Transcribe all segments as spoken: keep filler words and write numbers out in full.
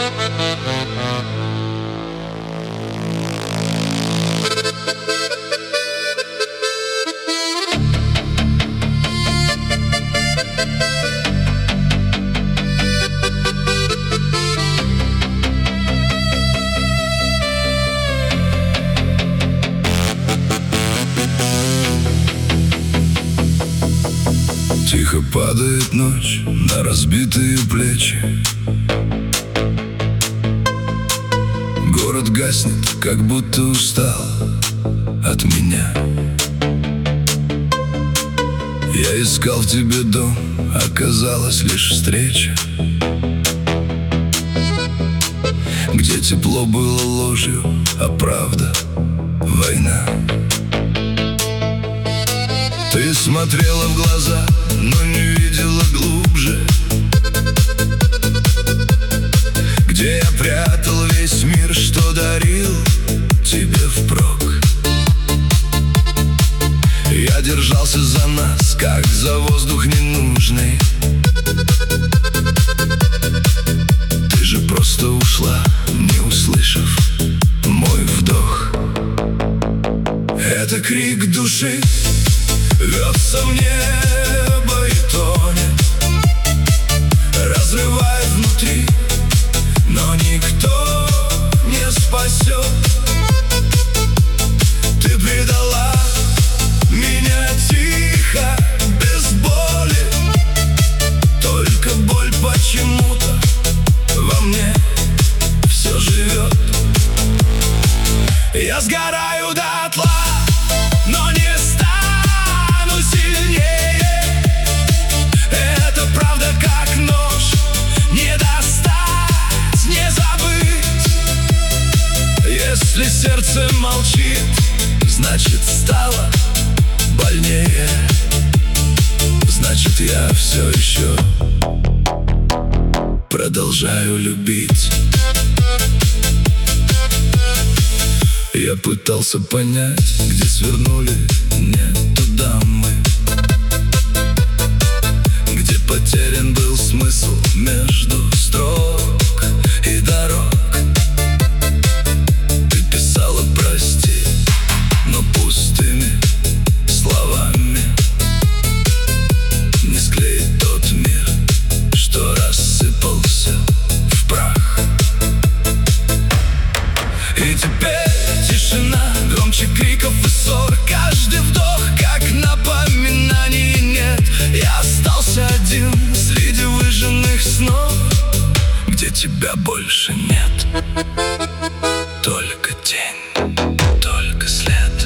Тихо падает ночь на разбитые плечи. Город гаснет, как будто устал от меня. Я искал в тебе дом, оказалась лишь встреча, где тепло было ложью, а правда — война. Ты смотрела в глаза, но не видела глубже, где я прятал весь мир, что дарил тебе впрок. Я держался за нас, как за воздух ненужный. Ты же просто ушла, не услышав мой вдох. Это крик души рвется в небо и тонет, разрывает внутри, но никто не спасет. Ты предала меня тихо, без боли, только боль почему-то во мне все живет. Я сгораю дотла, но не стану сильнее. Это правда как нож, не достать, не забыть. Если сердце молчит, значит стало больнее. Значит, я все еще продолжаю любить. Я пытался понять, где свернули не туда мы, где потерян был смысл между строк и дорог. Ты писала прости, но пустыми словами не склеит тот мир, что рассыпался в прах. И теперь тишина, громче криков и ссор. Каждый вдох, как напоминание. Нет, я остался один среди выжженных снов, где тебя больше нет. Только тень, только след.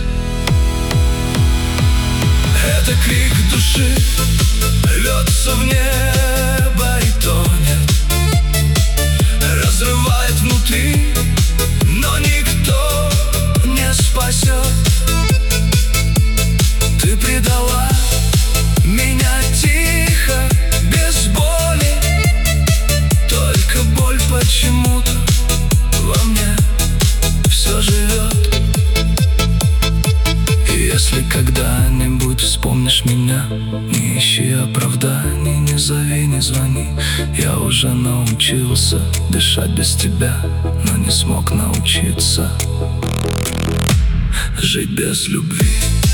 Это крик души рвется в небо и тонет, разрывает внутри, но никто не спасет. Ты предала меня тихо, без боли, только боль почему-то во мне все живет. И если когда-нибудь вспомнишь меня, не ищи оправданий, не зови, не звони. Я уже научился дышать без тебя, но не смог научиться жить без любви.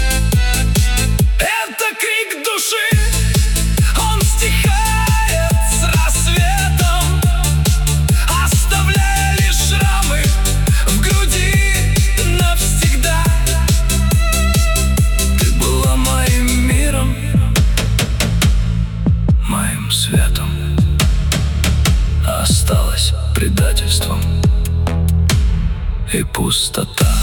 Это крик души, он стихает с рассветом, оставляя лишь шрамы в груди навсегда. Ты была моим миром, моим светом, а осталось предательством и пустота.